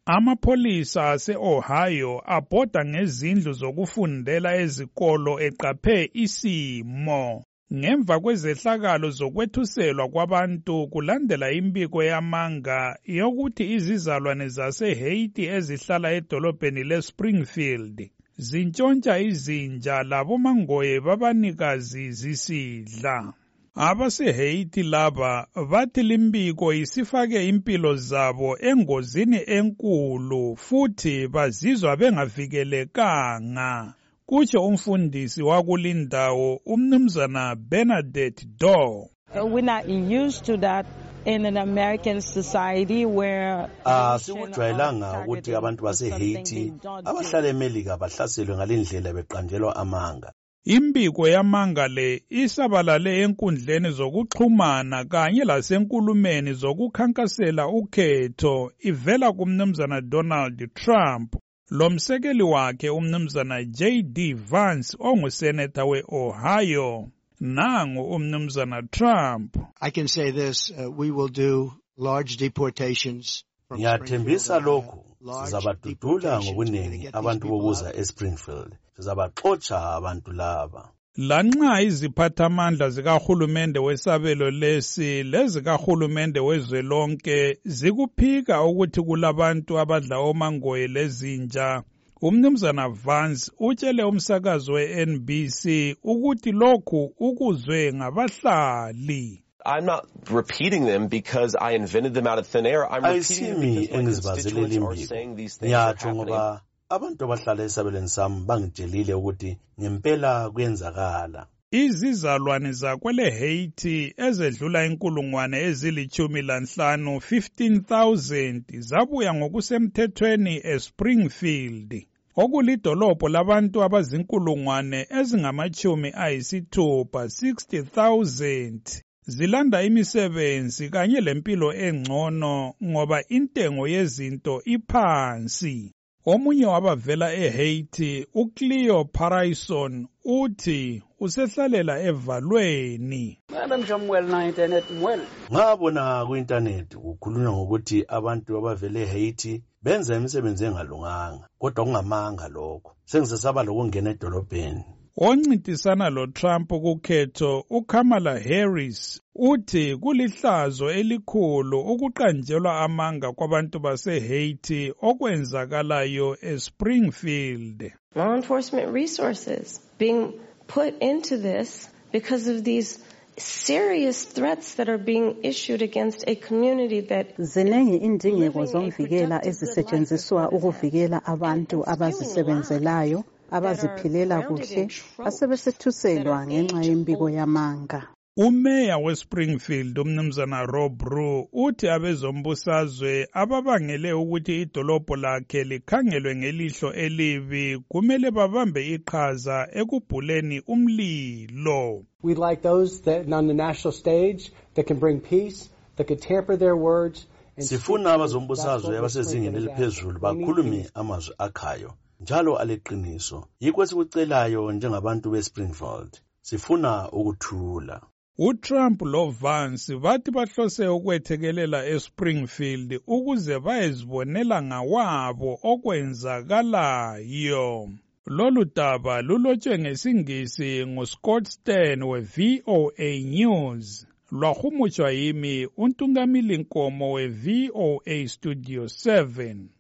Amapholisa ase-Ohio abhoda ngezindlu zokufundela ezikolo eqaphe isimo. Ngemva kwezehlakalo zokwethuselwa kwabantu kulandela imbiko yamanga yokuthi izizalwane zaseHaiti ezihlala edolobheni leSpringfield zintshontsha izinja labomangoye babanikazi zisidla. AbaseHaiti laba bathi limbiko isifake impilo zabo engozini enkulu futhi bazizwa bengavikelekanga. Kutsho umfundisi wakulindawo umnumzana Bernadette Doe. We're not used to that in an American society where sikujwayelanga ukuthi abantu baseHaiti abahlala eMelika bahlaselwe ngalendlela beqanjelwa amanga. Imbiko yamanga le isabalale enkundleni zokuxhumana kanye lasenkulumeni zokukhankasela ukhetho ivela kumnumzana Donald Trump. Lomsekeli wakhe umnumzana J.D. Vance onguseneta we-Ohio. Nangu umnumzana Trump. I can say this, we will do large deportations. Ngiyathembisa lokhu, sizabadudula ngobuningi abantu bokuza eSpringfield. Sizabaxotsha abantu laba. Lanxa iziphathamandla zikahulumende wesabelo lesi lezikahulumende wezwelonke zikuphika ukuthi kulabantu abadla omangoye lezinja, umnumzana Vance utshele umsakazo we-NBC ukuthi lokhu ukuzwe ngabahlali. I'm not repeating them because I invented them out of thin air. I'm repeating them because my constituents are saying these things are happening. Abantu abahlala esabelweni sami bangitshelile ukuthi ngempela kuyenzakala. Izizalwane zakwele Haiti ezedlula inkulungwane ezili-15 15,000 zabuya ngokusemthethweni eSpringfield. Okulidolobho labantu abazinkulungwane ezingama-60 60,000. Zilanda imisebenzi kanye lempilo engcono ngoba intengo yezinto iphansi. Omunye wabavela eHaiti, uCleo Paraison, uthi usehlalela evalweni. Ngabona ku-internet kukhulunywa ngokuthi abantu abavele eHaiti benza imisebenzi engalunganga, kodwa kungamanga lokho. Sengisesaba lokungena edolobheni. Oncintisana lo-Trump kukhetho uKamala Harris uthi kulihlazo elikhulu ukuqanjelwa amanga kwabantu baseHaiti okwenzakalayo eSpringfield. Law enforcement resources being put into this because of these serious threats that are being issued against a community that ziningi indingeko zomvikela ezisetshenziswa ukuvikela abantu abazisebenzelayo abaziphilela kuhle asebesethuselwa ngenxa yembiko yamanga. Umeya weSpringfield umnumzana Rob Rue uthi abezombusazwe ababangele ukuthi idolobho lakhe likhangelwe ngelihlo elibi kumele babambe iqhaza ekubhuleni umlilo. We'd like those that on the national stage that can bring peace, that could temper their words. Sifuna abazombusazwe abasezingeni eliphezulu bakhulume amazwi akhayo. Njalo aleqiniso. Yikho esikucelayo njengabantu beSpringfield. Sifuna ukuthula. uTrump loVance bathi bahlose ukwethekelela eSpringfield ukuze bayezibonela ngawabo okwenzakalayo. Lolu daba lulotshwe ngesingisi nguScott Stern we-VOA News. Lwahumutshwa yimi uNtungamili Nkomo we-VOA Studio 7.